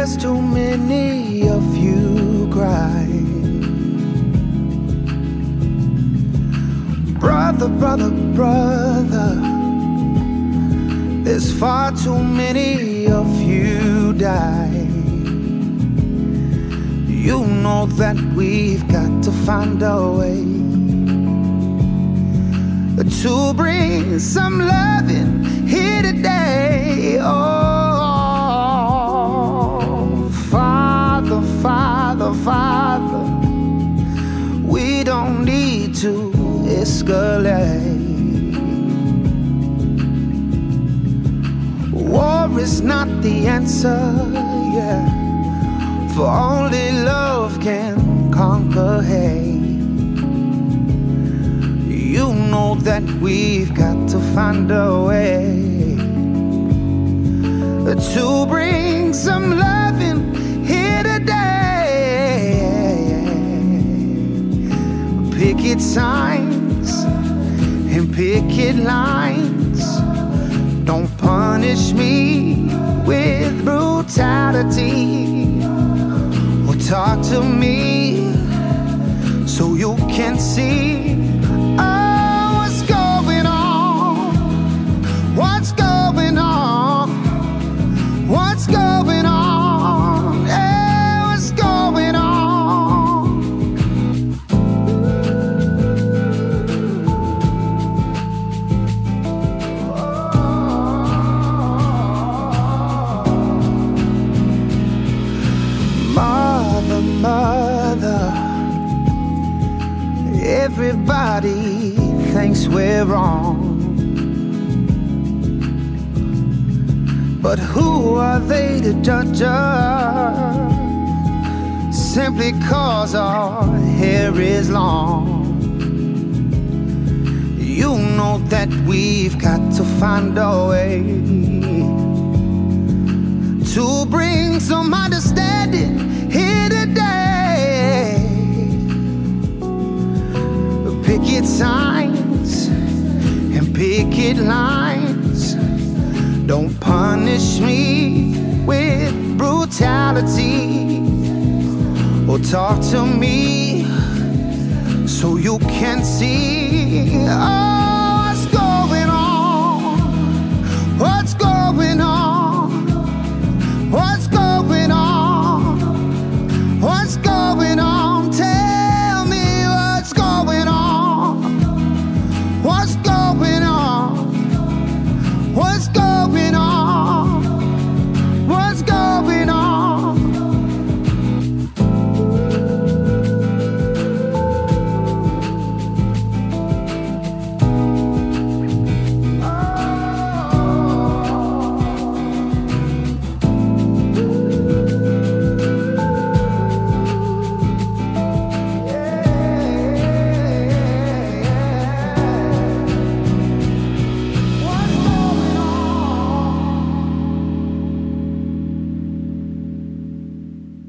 There's too many of you cry. Brother, brother, brother, there's far too many of you die. You know that we've got to find a way to bring some loving here today. Oh, Father, Father, Father, we don't need to escalate. War is not the answer, yeah, for only love can conquer hate. You know that we've got to find a way to bring some loving here today. Picket signs and picket lines, don't punish me with brutality, or talk to me so you can see what's going on, what's going on, what's going on, yeah, what's going on. Mother, mother, everybody thinks we're wrong, but who are they to judge us simply cause our hair is long? You know that we've got to find a way to bring some understanding here today. Picket signs and picket lines, don't punish me with brutality, or talk to me so you can see